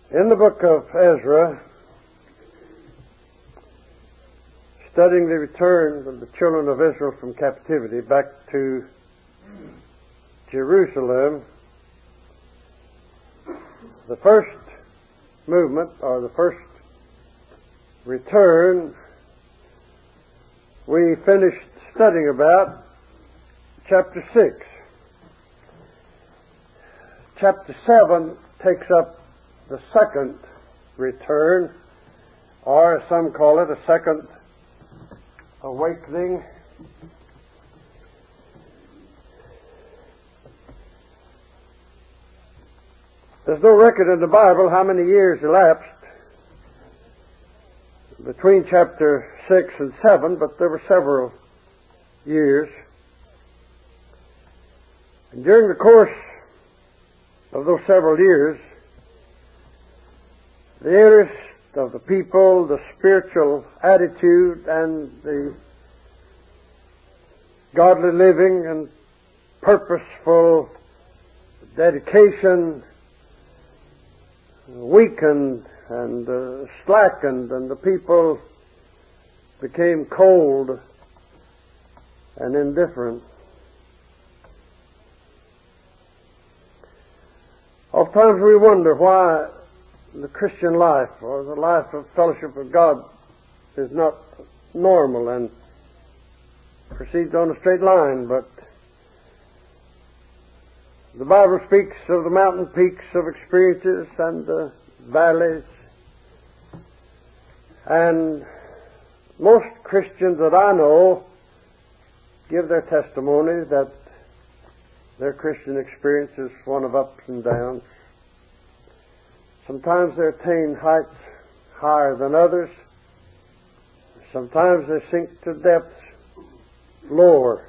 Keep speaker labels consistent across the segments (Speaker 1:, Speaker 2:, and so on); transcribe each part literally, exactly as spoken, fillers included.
Speaker 1: In the book of Ezra, studying the return of the children of Israel from captivity back to Jerusalem, the first movement, or the first return, we finished studying about chapter six. Chapter seven takes up the second return, or as some call it, a second awakening. There's no record in the Bible how many years elapsed between chapter six and seven, but there were several years. And during the course of those several years, the interest of the people, the spiritual attitude, and the godly living and purposeful dedication weakened and uh, slackened, and the people became cold and indifferent. Oftentimes we wonder why the Christian life, or the life of fellowship with God, is not normal and proceeds on a straight line, but the Bible speaks of the mountain peaks of experiences and the valleys, and most Christians that I know give their testimony that their Christian experience is one of ups and downs. Sometimes they attain heights higher than others. Sometimes they sink to depths lower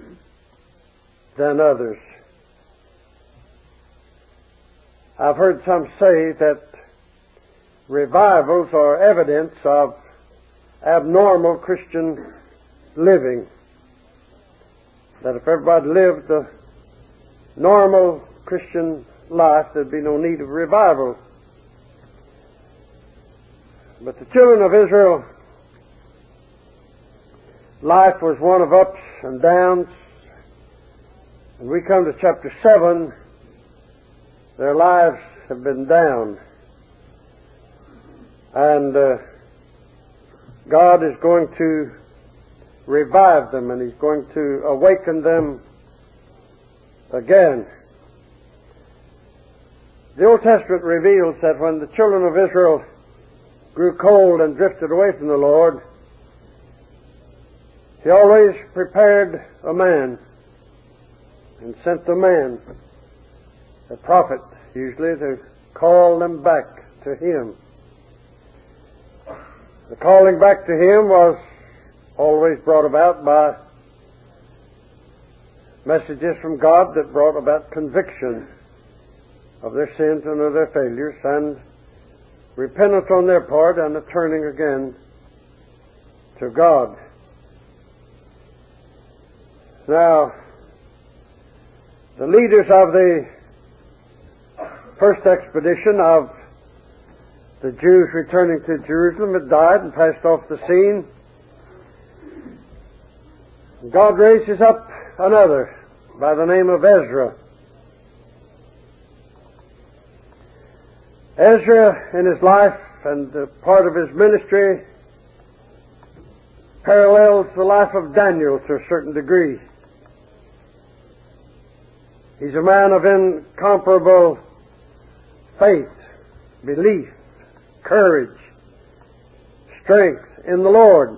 Speaker 1: than others. I've heard some say that revivals are evidence of abnormal Christian living. That if everybody lived a normal Christian life, there'd be no need of revival. But the children of Israel, life was one of ups and downs. When we come to chapter seven, their lives have been down. And uh, God is going to revive them, and He's going to awaken them again. The Old Testament reveals that when the children of Israel grew cold and drifted away from the Lord, He always prepared a man and sent a man, a prophet usually, to call them back to Him. The calling back to Him was always brought about by messages from God that brought about conviction of their sins and of their failures, and repentance on their part, and a turning again to God. Now, the leaders of the first expedition of the Jews returning to Jerusalem had died and passed off the scene. God raises up another by the name of Ezra. Ezra, in his life and uh, part of his ministry, parallels the life of Daniel to a certain degree. He's a man of incomparable faith, belief, courage, strength in the Lord.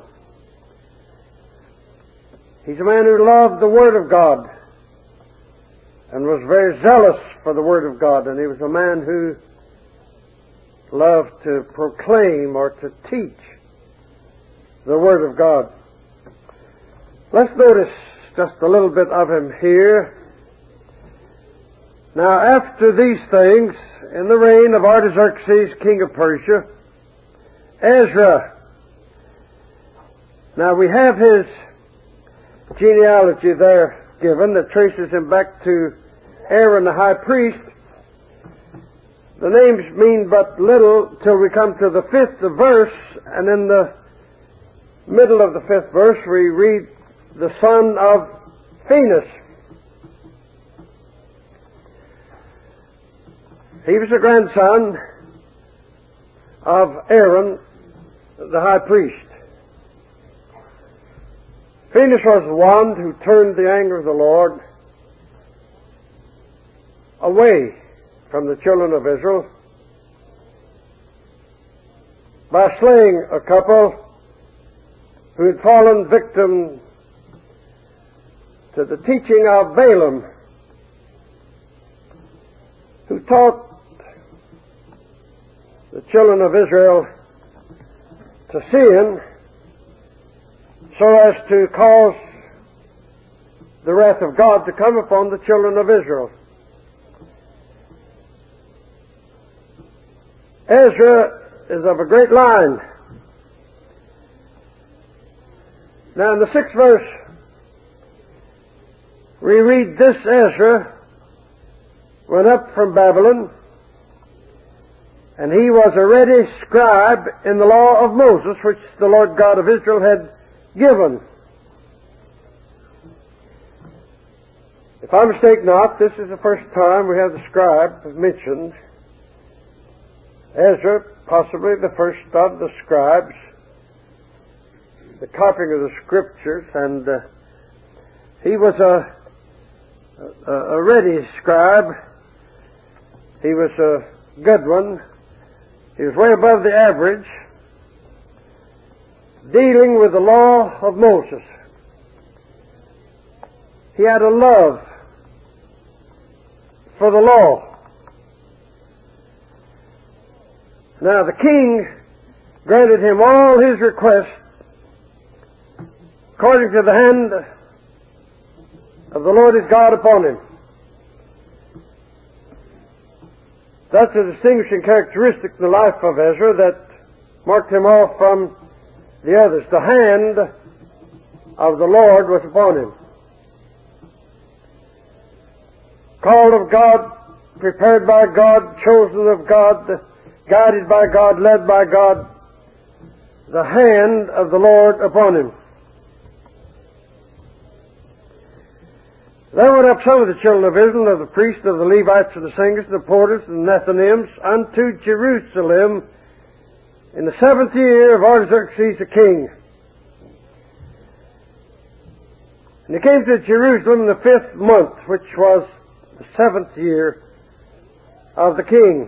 Speaker 1: He's a man who loved the Word of God and was very zealous for the Word of God, and he was a man who loved to proclaim or to teach the Word of God. Let's notice just a little bit of him here. Now, after these things, in the reign of Artaxerxes, king of Persia, Ezra. Now, we have his genealogy there given that traces him back to Aaron the high priest. the names mean but little till we come to the fifth verse, and in the middle of the fifth verse we read the son of Phinehas. He was a grandson of Aaron, the high priest. Phinehas was the one who turned the anger of the Lord away from the children of Israel by slaying a couple who had fallen victim to the teaching of Balaam, who taught the children of Israel to sin so as to cause the wrath of God to come upon the children of Israel. Ezra is of a great line. Now in the sixth verse we read, this Ezra went up from Babylon, and he was a ready scribe in the law of Moses, which the Lord God of Israel had given. If I mistake not, this is the first time we have the scribe mentioned. Ezra, possibly the first of the scribes, the copying of the scriptures, and uh, he was a, a, a ready scribe. He was a good one. He was way above the average, dealing with the law of Moses. He had a love for the law. Now the king granted him all his requests according to the hand of the Lord his God upon him. That's a distinguishing characteristic in the life of Ezra that marked him off from the others. The hand of the Lord was upon him. Called of God, prepared by God, chosen of God, guided by God, led by God, the hand of the Lord upon him. There went up some of the children of Israel, of the priests, of the Levites, of the singers, and the porters, and the Nethinims, unto Jerusalem in the seventh year of Artaxerxes the king. And they came to Jerusalem in the fifth month, which was the seventh year of the king.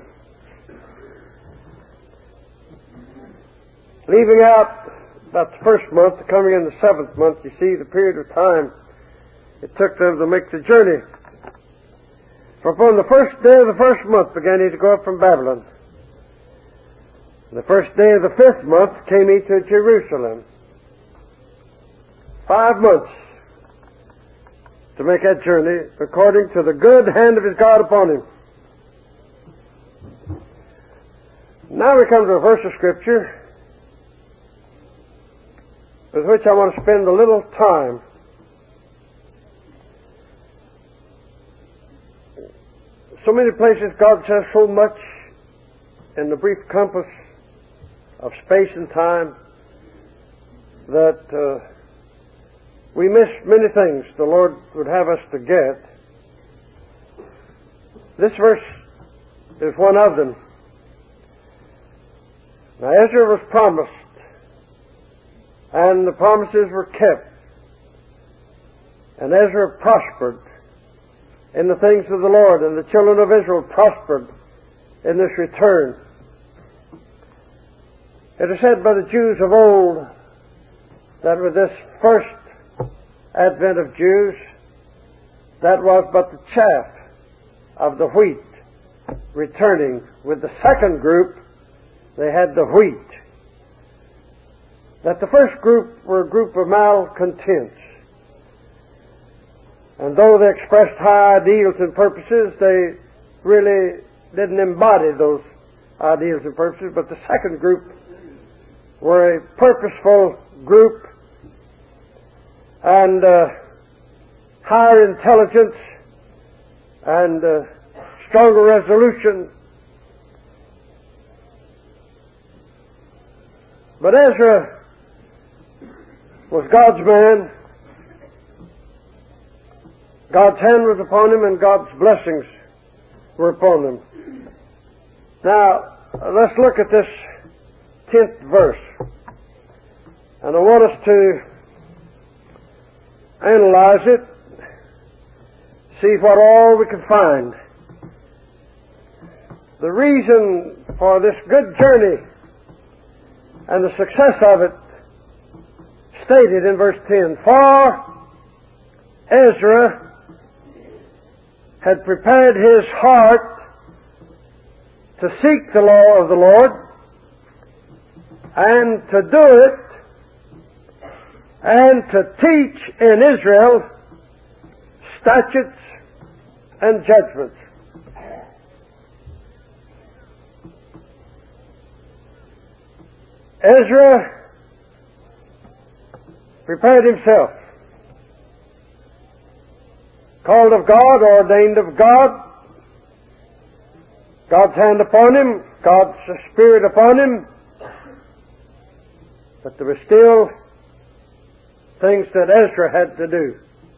Speaker 1: Leaving out about the first month, coming in the seventh month, you see the period of time it took them to make the journey. For upon the first day of the first month began he to go up from Babylon. And the first day of the fifth month came he to Jerusalem. Five months to make that journey, according to the good hand of his God upon him. Now we come to a verse of Scripture with which I want to spend a little time. So many places God says so much in the brief compass of space and time that uh, we miss many things the Lord would have us to get. This verse is one of them. Now Ezra was promised, and the promises were kept, and Ezra prospered in the things of the Lord, and the children of Israel prospered in this return. It is said by the Jews of old that with this first advent of Jews, that was but the chaff of the wheat returning. With the second group, they had the wheat. That the first group were a group of malcontents. And though they expressed high ideals and purposes, they really didn't embody those ideals and purposes. But the second group were a purposeful group and uh, higher intelligence and uh, stronger resolution But Ezra was God's man. God's hand was upon him and God's blessings were upon him. Now, let's look at this tenth verse. And I want us to analyze it, see what all we can find. The reason for this good journey and the success of it stated in verse ten. For Ezra had prepared his heart to seek the law of the Lord and to do it and to teach in Israel statutes and judgments. Ezra prepared himself, called of God, ordained of God, God's hand upon him, God's Spirit upon him, but there were still things that Ezra had to do.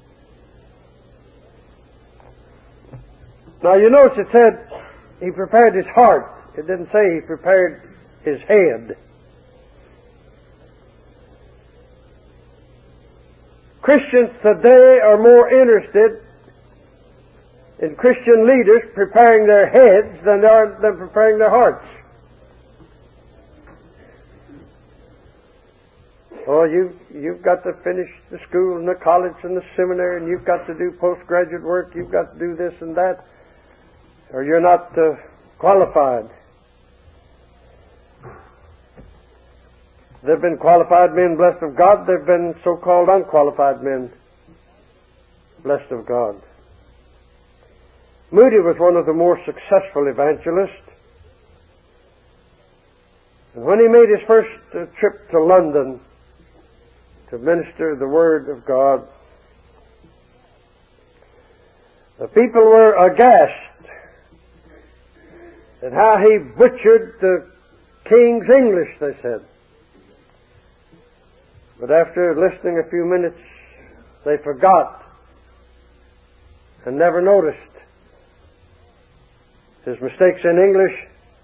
Speaker 1: Now you notice it said he prepared his heart. It didn't say he prepared his head. Christians today are more interested in Christian leaders preparing their heads than they are than preparing their hearts. Oh, you, you've got to finish the school and the college and the seminary, and you've got to do postgraduate work, you've got to do this and that, or you're not uh, qualified. There have been qualified men blessed of God. There have been so-called unqualified men blessed of God. Moody was one of the more successful evangelists. And when he made his first uh, trip to London to minister the Word of God, the people were aghast at how he butchered the King's English, they said. But after listening a few minutes, they forgot and never noticed his mistakes in English,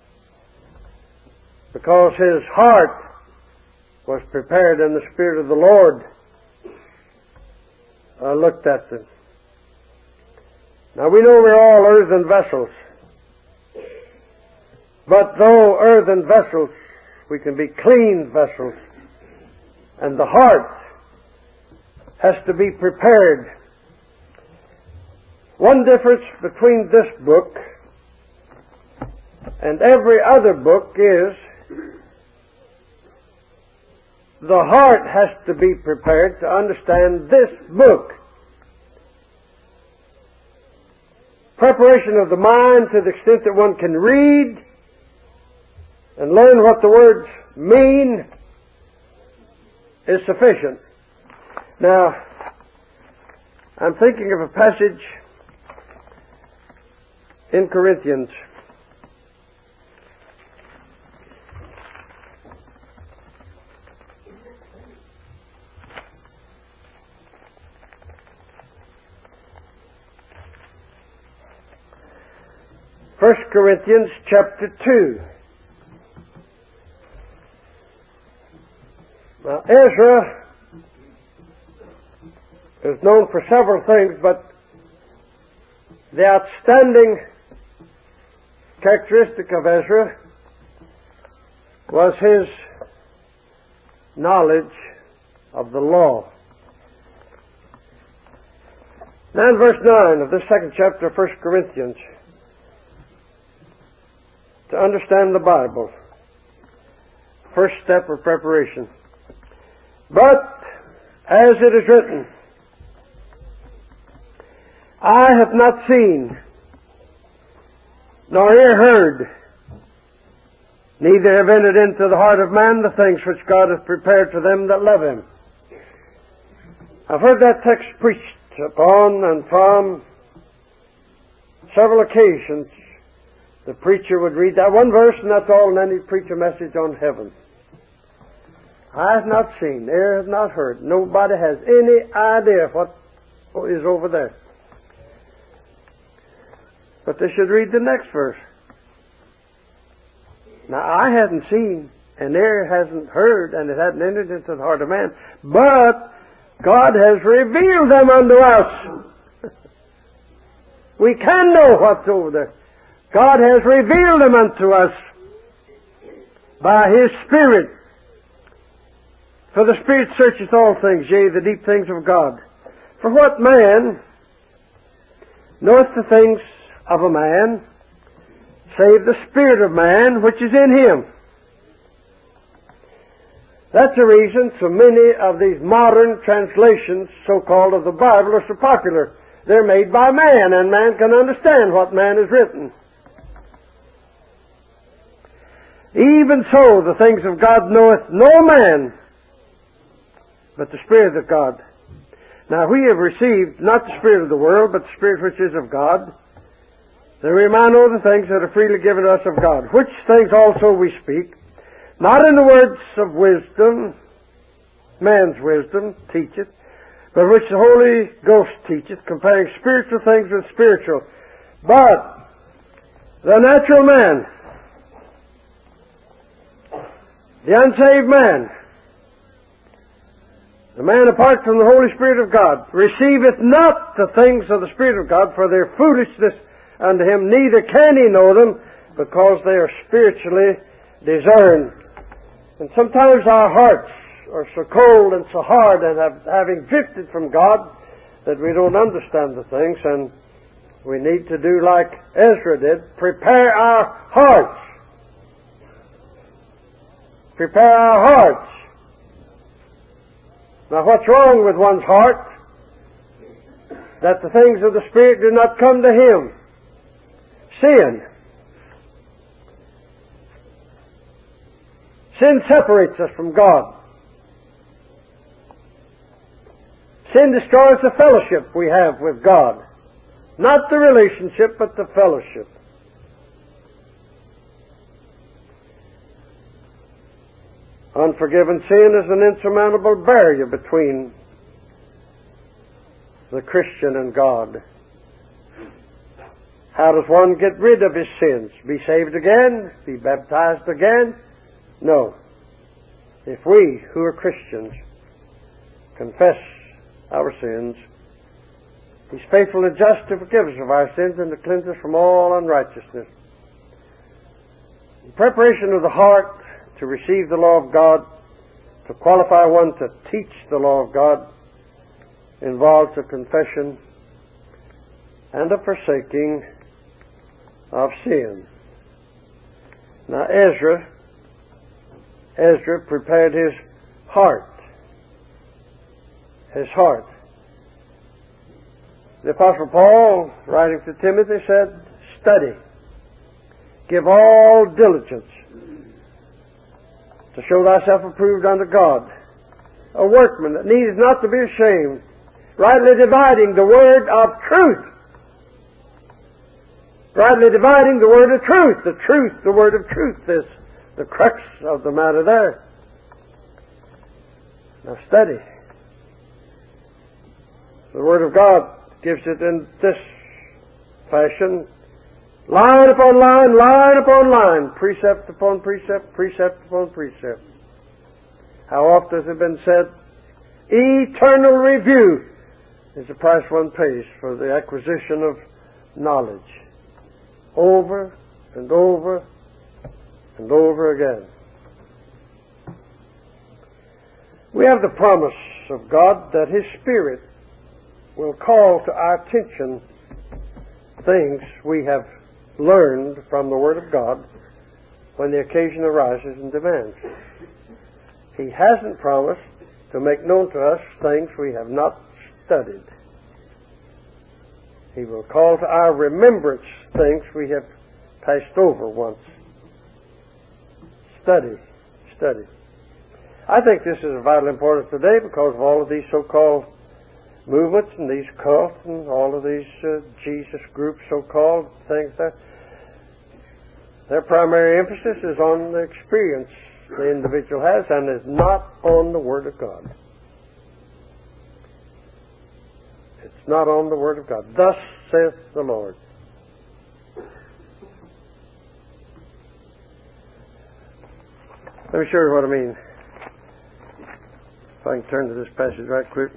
Speaker 1: because his heart was prepared in the Spirit of the Lord. I looked at them. Now we know we're all earthen vessels. But though earthen vessels, we can be clean vessels. And the heart has to be prepared. One difference between this book and every other book is the heart has to be prepared to understand this book. Preparation of the mind to the extent that one can read and learn what the words mean is sufficient. Now, I'm thinking of a passage in Corinthians. First Corinthians chapter two. Now, Ezra is known for several things, but the outstanding characteristic of Ezra was his knowledge of the law. Now in verse nine of this second chapter of First Corinthians, to understand the Bible, first step of preparation. But, as it is written, I have not seen, nor ear heard, neither have entered into the heart of man the things which God hath prepared for them that love Him. I've heard that text preached upon and from several occasions. The preacher would read that one verse and that's all, and then he'd preach a message on heaven. Eye has not seen, ear has not heard. Nobody has any idea what is over there. But they should read the next verse. Now, eye hasn't seen, and ear hasn't heard, and it hasn't entered into the heart of man, but God has revealed them unto us. We can know what's over there. God has revealed them unto us by His Spirit. For the Spirit searcheth all things, yea, the deep things of God. For what man knoweth the things of a man, save the spirit of man which is in him? That's the reason so many of these modern translations, so-called, of the Bible are so popular. They're made by man, and man can understand what man has written. Even so, the things of God knoweth no man, but the Spirit of God. Now we have received not the spirit of the world, but the Spirit which is of God, that we might know the things that are freely given us of God, which things also we speak, not in the words of wisdom, man's wisdom teacheth, but which the Holy Ghost teacheth, comparing spiritual things with spiritual. But the natural man, the unsaved man, the man apart from the Holy Spirit of God, receiveth not the things of the Spirit of God, for their foolishness unto him, neither can he know them, because they are spiritually discerned. And sometimes our hearts are so cold and so hard, and have, having drifted from God, that we don't understand the things, and we need to do like Ezra did, prepare our hearts. Prepare our hearts. Now, what's wrong with one's heart? That the things of the Spirit do not come to him. Sin. Sin separates us from God. Sin destroys the fellowship we have with God. Not the relationship, but the fellowship. Unforgiven sin is an insurmountable barrier between the Christian and God. How does one get rid of his sins? Be saved again? Be baptized again? No. If we, who are Christians, confess our sins, He's faithful and just to forgive us of our sins and to cleanse us from all unrighteousness. The preparation of the heart to receive the law of God, to qualify one to teach the law of God, involves a confession and a forsaking of sin. Now Ezra, Ezra prepared his heart. His heart. The Apostle Paul, writing to Timothy, said, study. Give all diligence to show thyself approved unto God, a workman that needeth not to be ashamed, rightly dividing the word of truth. Rightly dividing the word of truth. The truth, the word of truth is the crux of the matter there. Now study. The Word of God gives it in this fashion, line upon line, line upon line, precept upon precept, precept upon precept. How oft has it been said, eternal review is the price one pays for the acquisition of knowledge. Over and over and over again. We have the promise of God that His Spirit will call to our attention things we have learned from the Word of God when the occasion arises and demands. He hasn't promised to make known to us things we have not studied. He will call to our remembrance things we have passed over once. Study, study. I think this is of vital importance today because of all of these so-called movements and these cults and all of these uh, Jesus groups, so-called things that Their primary emphasis is on the experience the individual has and is not on the Word of God. It's not on the Word of God. Thus saith the Lord. Let me show you what I mean. If I can turn to this passage right quick.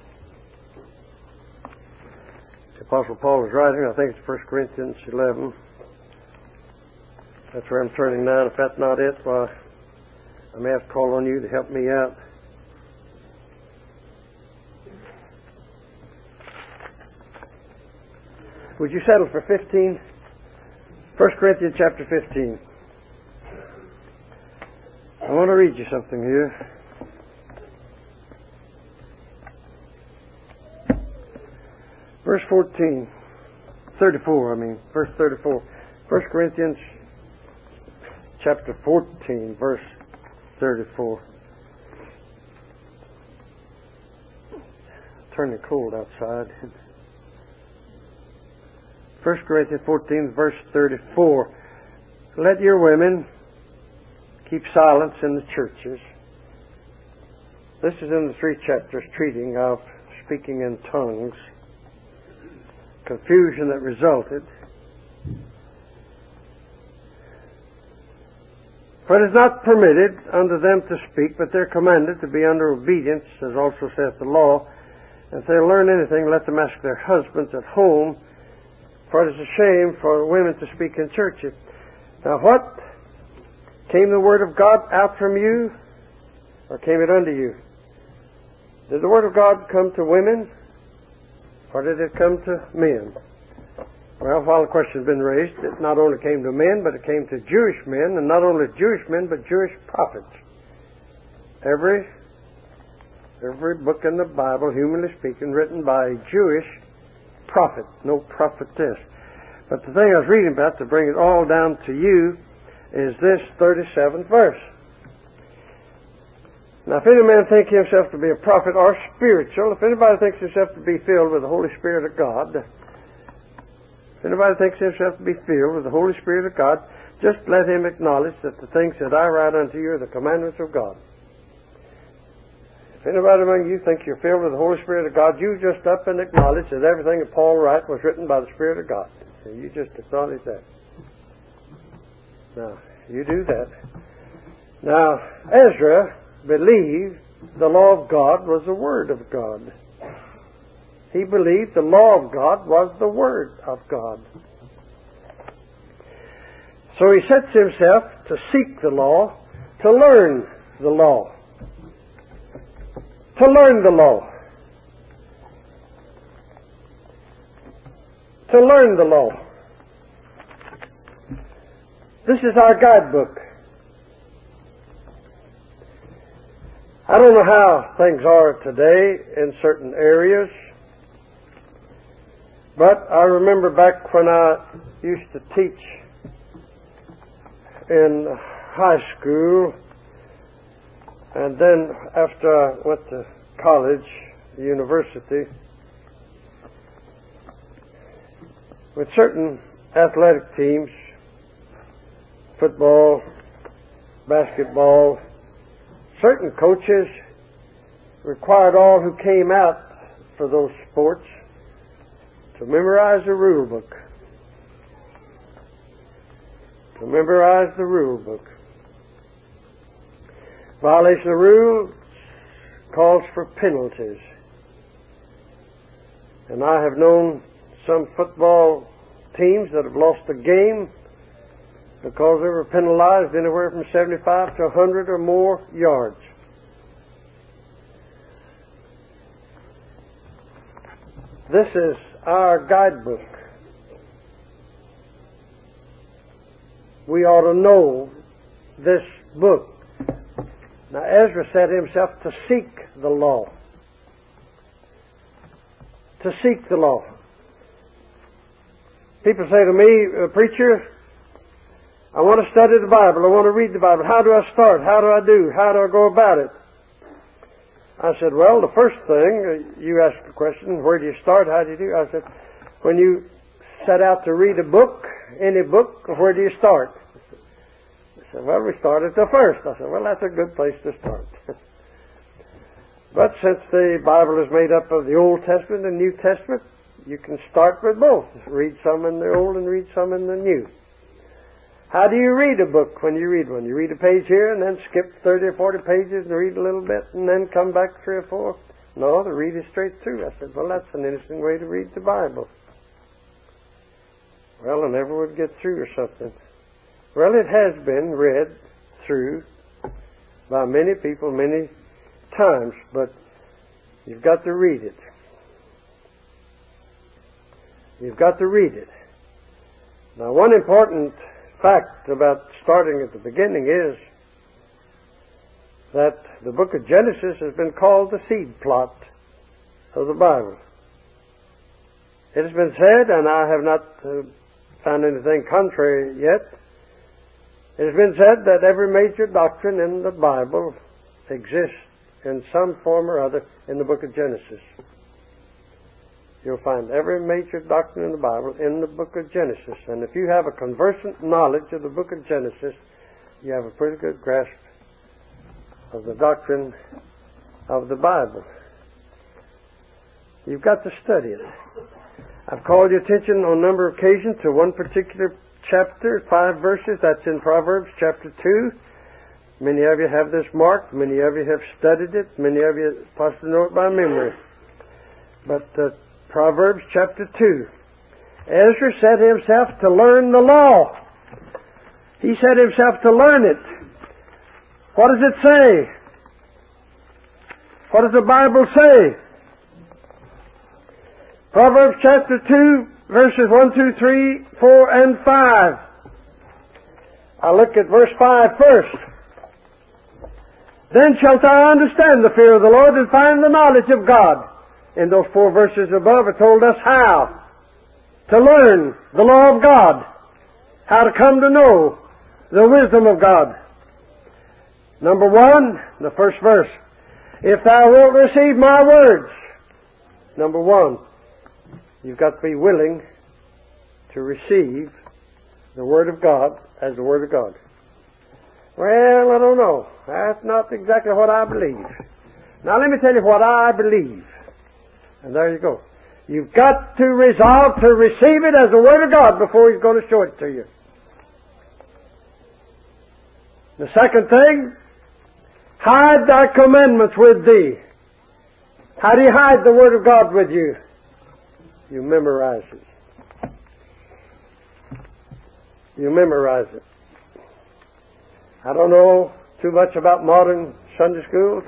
Speaker 1: The Apostle Paul is writing, I think it's First Corinthians eleven. That's where I'm turning now. If that's not it, well, I may have to call on you to help me out. Would you settle for fifteen? First Corinthians chapter fifteen. I want to read you something here. Verse fourteen. thirty-four, I mean. Verse thirty-four. First Corinthians chapter fourteen, verse thirty-four. It's turning cold outside. First Corinthians fourteen, verse thirty-four. Let your women keep silence in the churches. This is in the three chapters treating of speaking in tongues, confusion that resulted. For it is not permitted unto them to speak, but they're commanded to be under obedience, as also saith the law. And if they learn anything, let them ask their husbands at home, for it is a shame for women to speak in churches. Now what? Came the Word of God out from you, or came it unto you? Did the Word of God come to women, or did it come to men? Well, while the question has been raised, it not only came to men, but it came to Jewish men, and not only Jewish men, but Jewish prophets. Every, every book in the Bible, humanly speaking, written by a Jewish prophet, no prophetess. But the thing I was reading about, to bring it all down to you, is this thirty-seventh verse. Now, if any man think himself to be a prophet or spiritual, if anybody thinks himself to be filled with the Holy Spirit of God, if anybody thinks himself to be filled with the Holy Spirit of God, just let him acknowledge that the things that I write unto you are the commandments of God. If anybody among you think you're filled with the Holy Spirit of God, you just up and acknowledge that everything that Paul wrote was written by the Spirit of God. So you just acknowledge that. Now, you do that. Now, Ezra believed the law of God was the Word of God. He believed the law of God was the Word of God. So he sets himself to seek the law, to learn the law. To learn the law. To learn the law. This is our guidebook. I don't know how things are today in certain areas, but I remember back when I used to teach in high school, and then after I went to college, university, with certain athletic teams, football, basketball, certain coaches required all who came out for those sports to memorize the rule book. To memorize the rule book. Violation of rule calls for penalties. And I have known some football teams that have lost a game because they were penalized anywhere from seventy-five to one hundred or more yards. This is our guidebook. We ought to know this book. Now, Ezra set himself to seek the law. To seek the law. People say to me, preacher, I want to study the Bible. I want to read the Bible. How do I start? How do I do? How do I go about it? I said, well, the first thing, you asked the question, where do you start? How do you do? I said, when you set out to read a book, any book, where do you start? said, well, we start at the first. I said, well, that's a good place to start. But since the Bible is made up of the Old Testament and New Testament, you can start with both. Read some in the Old and read some in the New. How do you read a book when you read one? You read a page here and then skip thirty or forty pages and read a little bit and then come back three or four? No, to read it straight through. I said, well, that's an interesting way to read the Bible. Well, I never would get through or something. Well, it has been read through by many people many times, but you've got to read it. You've got to read it. Now, one important fact about starting at the beginning is that the book of Genesis has been called the seed plot of the Bible. It has been said, and I have not uh, found anything contrary yet, it has been said that every major doctrine in the Bible exists in some form or other in the book of Genesis. You'll find every major doctrine in the Bible in the book of Genesis. And if you have a conversant knowledge of the book of Genesis, you have a pretty good grasp of the doctrine of the Bible. You've got to study it. I've called your attention on a number of occasions to one particular chapter, five verses. That's in Proverbs chapter two. Many of you have this marked. Many of you have studied it. Many of you possibly know it by memory. But uh, Proverbs chapter two. Ezra set himself to learn the law. He set himself to learn it. What does it say? What does the Bible say? Proverbs chapter two, verses one, two, three, four, and five. I'll look at verse five first. Then shalt thou understand the fear of the Lord and find the knowledge of God. In those four verses above, it told us how to learn the law of God, how to come to know the wisdom of God. Number one, the first verse, if thou wilt receive my words. Number one, you've got to be willing to receive the Word of God as the Word of God. Well, I don't know. That's not exactly what I believe. Now let me tell you what I believe. And there you go. You've got to resolve to receive it as the Word of God before He's going to show it to you. The second thing, hide thy commandments with thee. How do you hide the Word of God with you? You memorize it. You memorize it. I don't know too much about modern Sunday schools,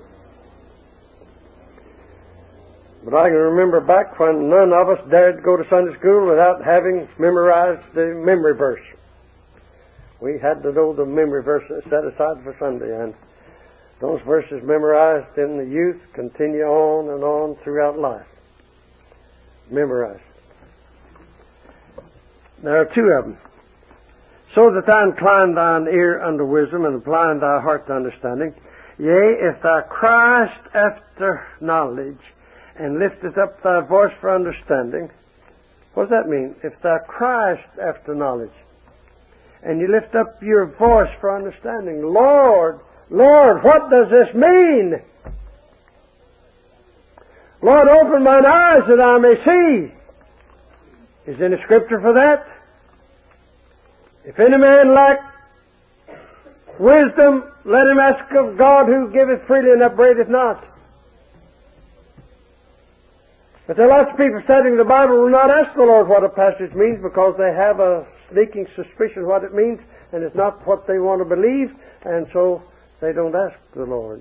Speaker 1: but I can remember back when none of us dared go to Sunday school without having memorized the memory verse. We had to know the memory verse set aside for Sunday, and those verses memorized in the youth continue on and on throughout life. Memorized. There are two of them. So that thou incline thine ear unto wisdom and incline thy heart to understanding. Yea, if thou criest after knowledge and lifteth up thy voice for understanding. What does that mean? If thou criest after knowledge and you lift up your voice for understanding. Lord, Lord, what does this mean? Lord, open mine eyes that I may see. Is there any scripture for that? If any man lack wisdom, let him ask of God who giveth freely and upbraideth not. But there are lots of people studying the Bible who will not ask the Lord what a passage means because they have a sneaking suspicion what it means, and it's not what they want to believe, and so they don't ask the Lord.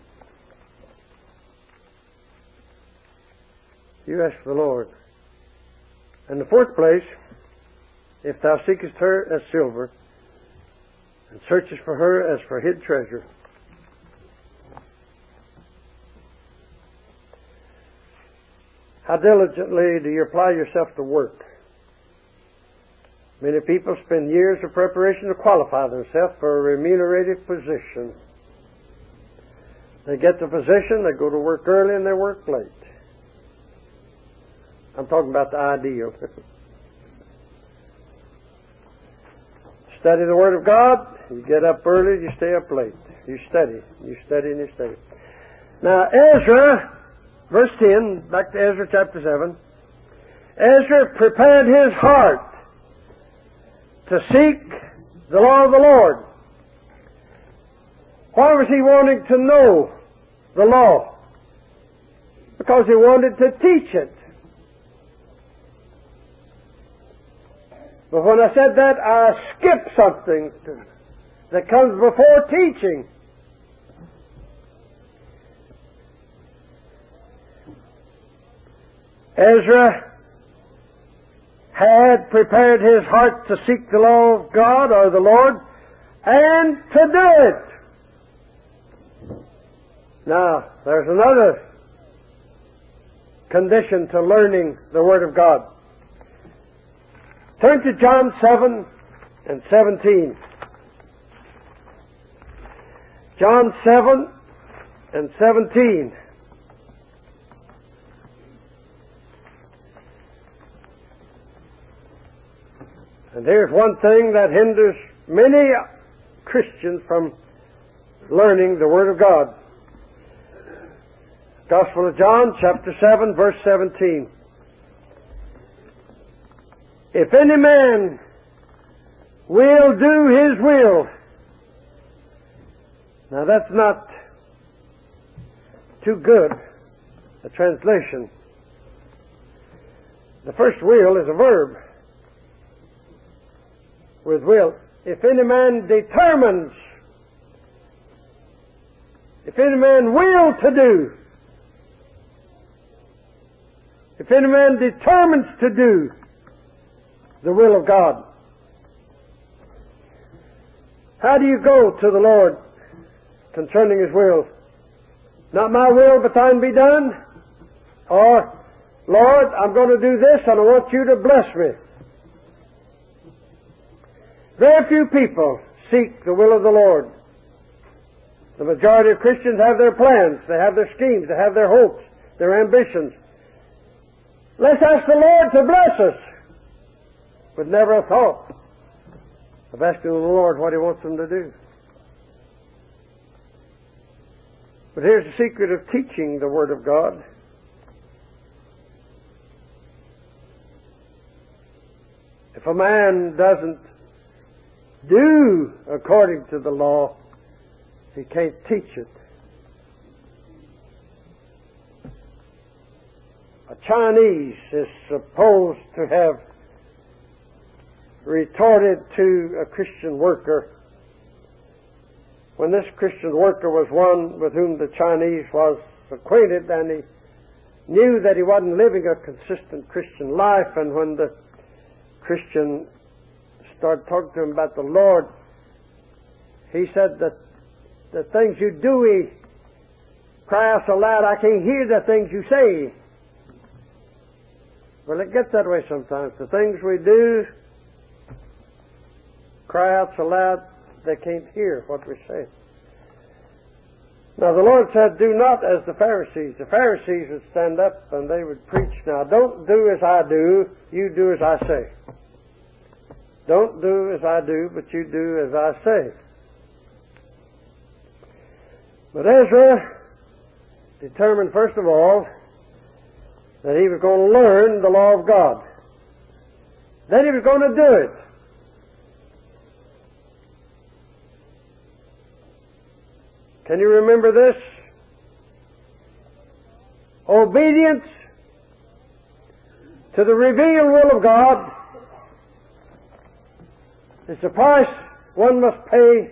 Speaker 1: You ask the Lord. In the fourth place, if thou seekest her as silver, and searchest for her as for hid treasure. How diligently do you apply yourself to work? Many people spend years of preparation to qualify themselves for a remunerative position. They get the position, they go to work early and they work late. I'm talking about the ideal. Study the Word of God, You get up early, you stay up late. You study. You study and you study. Now, Ezra, verse ten, back to Ezra chapter seven. Ezra prepared his heart to seek the law of the Lord. Why was he wanting to know the law? Because he wanted to teach it. But when I said that, I skipped something that comes before teaching. Ezra had prepared his heart to seek the law of God or the Lord and to do it. Now, there's another condition to learning the Word of God. Turn to John seven and seventeen. John seven and seventeen. And here's one thing that hinders many Christians from learning the Word of God. Gospel of John, chapter seven, verse seventeen. If any man will do his will. Now that's not too good a translation. The first will is a verb. With will. If any man determines, if any man will to do, if any man determines to do the will of God. How do you go to the Lord concerning His will? Not my will, but thine be done? Or, Lord, I'm going to do this and I want you to bless me. Very few people seek the will of the Lord. The majority of Christians have their plans, they have their schemes, they have their hopes, their ambitions. Let's ask the Lord to bless us. With never a thought of asking the Lord what He wants them to do. But here's the secret of teaching the Word of God. If a man doesn't do according to the law, he can't teach it. A Chinese is supposed to have retorted to a Christian worker when this Christian worker was one with whom the Chinese was acquainted, and he knew that he wasn't living a consistent Christian life, and when the Christian started talking to him about the Lord, he said that the things you do, he cry out so loud I can't hear the things you say. Well, it gets that way sometimes. The things we do cry out so loud they can't hear what we say. Now the Lord said, do not as the Pharisees. The Pharisees would stand up and they would preach, now don't do as I do, you do as I say. Don't do as I do, but you do as I say. But Ezra determined first of all that he was going to learn the law of God. Then he was going to do it. Can you remember this? Obedience to the revealed will of God is the price one must pay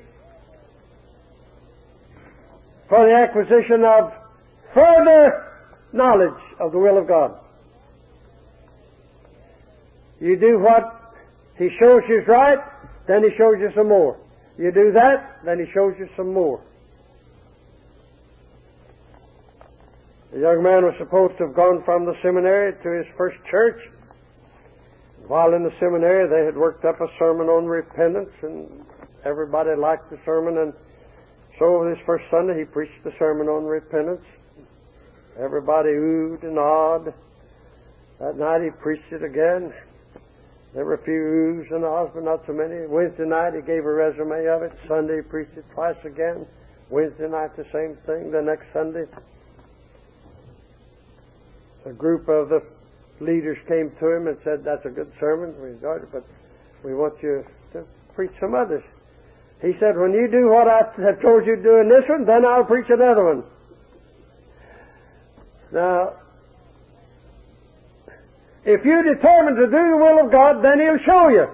Speaker 1: for the acquisition of further knowledge of the will of God. You do what He shows you is right, then He shows you some more. You do that, then He shows you some more. The young man was supposed to have gone from the seminary to his first church. While in the seminary, they had worked up a sermon on repentance, and everybody liked the sermon, and so this first Sunday he preached the sermon on repentance. Everybody oohed and awed. That night he preached it again. There were a few oohs and ahs, but not so many. Wednesday night he gave a resume of it. Sunday he preached it twice again. Wednesday night the same thing. The next Sunday a group of the leaders came to him and said, "That's a good sermon. We enjoyed it, but we want you to preach some others." He said, "When you do what I have told you to do in this one, then I'll preach another one." Now, if you're determined to do the will of God, then He'll show you.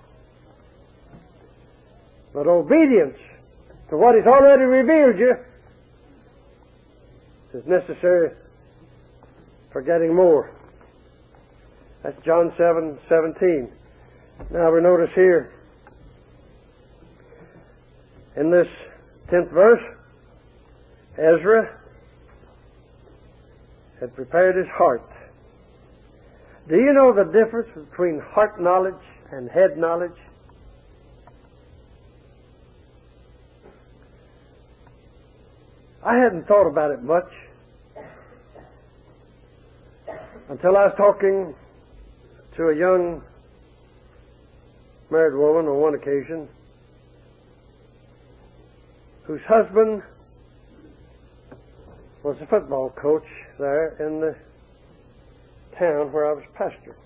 Speaker 1: But obedience to what He's already revealed you is necessary for getting more. That's John seven seventeen. Now we notice here in this tenth verse, Ezra had prepared his heart. Do you know the difference between heart knowledge and head knowledge? I hadn't thought about it much until I was talking to a young married woman on one occasion whose husband was a football coach there in the town where I was pastor.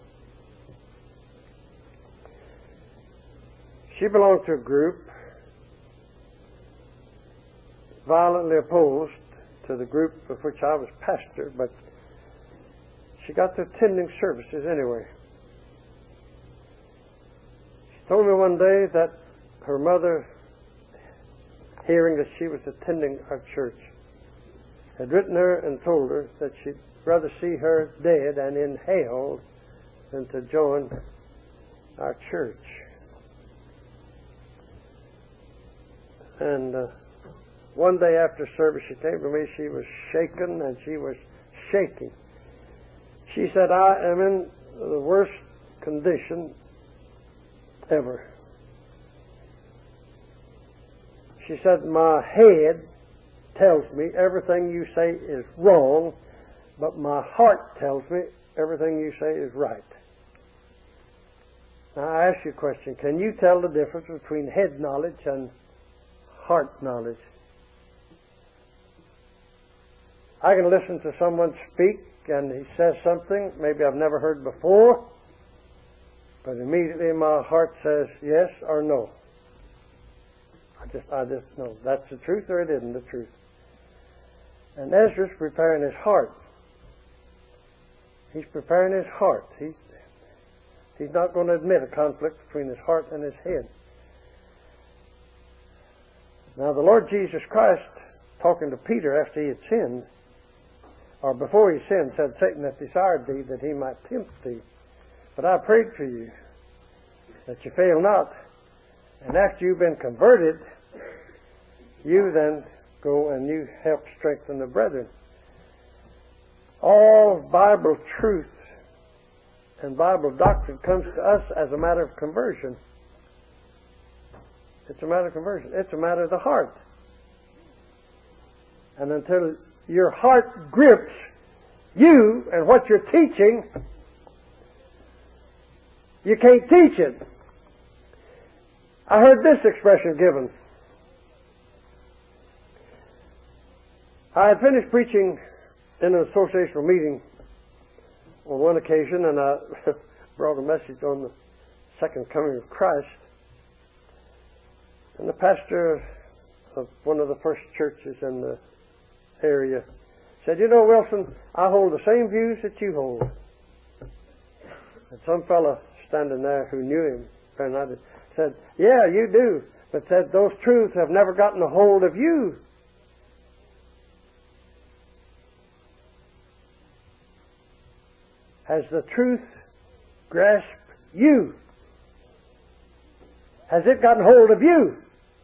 Speaker 1: She belonged to a group violently opposed to the group of which I was pastor, but she got to attending services anyway. She told me one day that her mother, hearing that she was attending our church, had written her and told her that she'd rather see her dead and in hell than to join our church. And uh, one day after service she came to me, she was shaken and she was shaking. She said, "I am in the worst condition ever." She said, "My head tells me everything you say is wrong, but my heart tells me everything you say is right." Now I ask you a question. Can you tell the difference between head knowledge and heart knowledge? I can listen to someone speak and he says something maybe I've never heard before, but immediately my heart says yes or no. I just, I just know that's the truth or it isn't the truth. And Ezra's preparing his heart. He's preparing his heart. He, he's not going to admit a conflict between his heart and his head. Now the Lord Jesus Christ, talking to Peter after he had sinned, or before he sinned, said, "Satan hath desired thee that he might tempt thee. But I prayed for you, that you fail not. And after you've been converted, you then go and you help strengthen the brethren." All Bible truth and Bible doctrine comes to us as a matter of conversion. It's a matter of conversion. It's a matter of the heart. And until your heart grips you and what you're teaching, you can't teach it. I heard this expression given. I had finished preaching in an associational meeting on one occasion, and I brought a message on the second coming of Christ. And the pastor of one of the first churches in the area said, "You know, Wilson, I hold the same views that you hold." And some fellow standing there who knew him said, "Yeah, you do," but said, "Those truths have never gotten a hold of you." Has the truth grasped you? Has it gotten hold of you?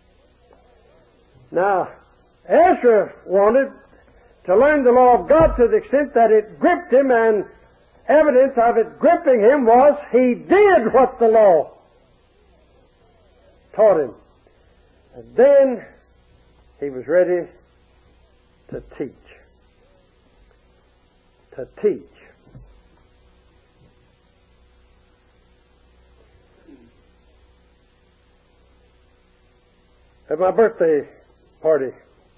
Speaker 1: Now, Ezra wanted to learn the law of God to the extent that it gripped him, and evidence of it gripping him was he did what the law taught him. And then he was ready to teach. To teach. At my birthday party,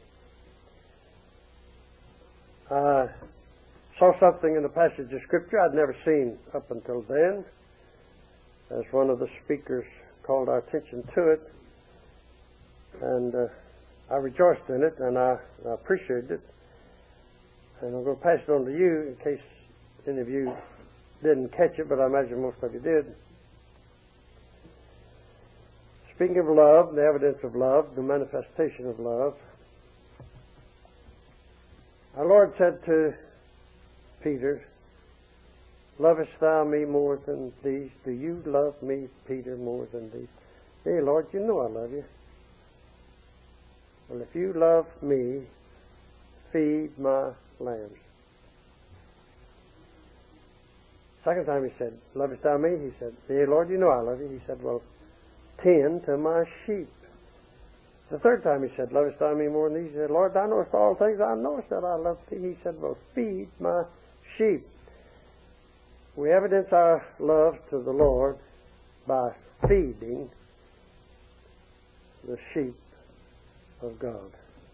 Speaker 1: I saw something in a passage of Scripture I'd never seen up until then, as one of the speakers called our attention to it, and uh, I rejoiced in it, and I, I appreciated it, and I'm going to pass it on to you in case any of you didn't catch it, but I imagine most of you did. Speaking of love, the evidence of love, the manifestation of love, our Lord said to Peter, "Lovest thou me more than these? Do you love me, Peter, more than these?" "Hey, Lord, you know I love you." "Well, if you love me, feed my lambs." Second time he said, "Lovest thou me?" He said, "Hey, Lord, you know I love you." He said, "Well, tend to my sheep." The third time he said, "Lovest thou me more than these?" He said, "Lord, thou knowest all things. I know that I love thee." He said, "Well, feed my sheep." We evidence our love to the Lord by feeding the sheep of God.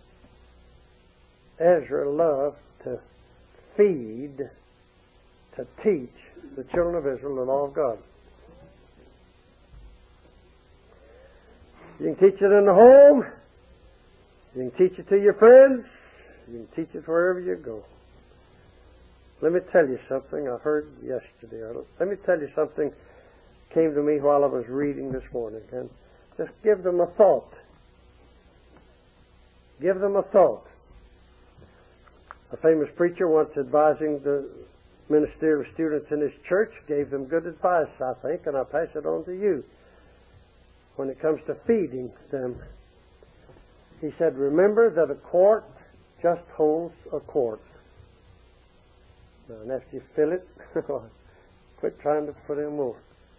Speaker 1: Ezra loved to feed, to teach the children of Israel the law of God. You can teach it in the home. You can teach it to your friends. You can teach it wherever you go. Let me tell you something I heard yesterday. Let me tell you something came to me while I was reading this morning. And just give them a thought. Give them a thought. A famous preacher once advising the ministerial students in his church gave them good advice, I think, and I pass it on to you. When it comes to feeding them, he said, "Remember that a quart just holds a quart. Now, and after you fill it, quit trying to put in more."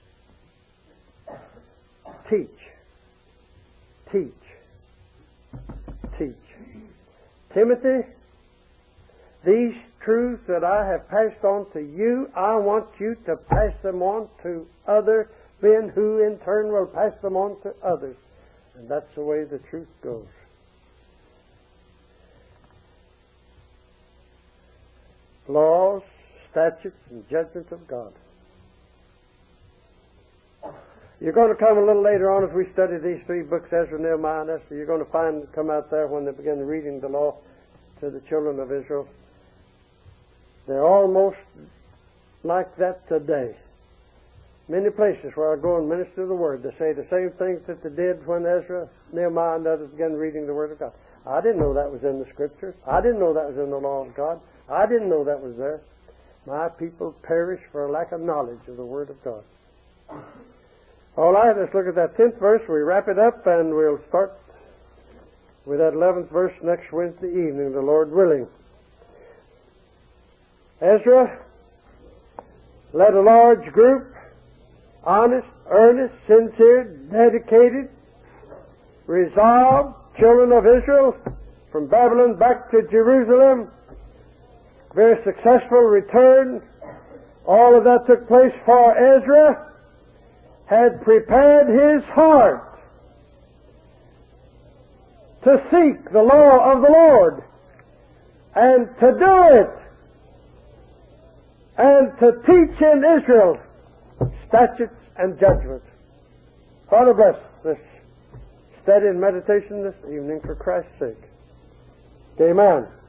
Speaker 1: Teach. Teach. Teach. Timothy, these truths that I have passed on to you, I want you to pass them on to other men who in turn will pass them on to others. And that's the way the truth goes. Laws, statutes, and judgments of God. You're going to come a little later on as we study these three books, Ezra, Nehemiah, and Esther. You're going to find come out there when they begin reading the law to the children of Israel. They're almost like that today. Many places where I go and minister the Word, they say the same things that they did when Ezra, Nehemiah, and others began reading the Word of God. I didn't know that was in the Scriptures. I didn't know that was in the law of God. I didn't know that was there. My people perish for a lack of knowledge of the Word of God. All right, let's look at that tenth verse. We wrap it up, and we'll start with that eleventh verse next Wednesday evening, the Lord willing. Ezra led a large group, honest, earnest, sincere, dedicated, resolved children of Israel from Babylon back to Jerusalem. Very successful return. All of that took place for Ezra had prepared his heart to seek the law of the Lord and to do it and to teach in Israel statutes and judgments. Father, bless this study and meditation this evening for Christ's sake. Amen.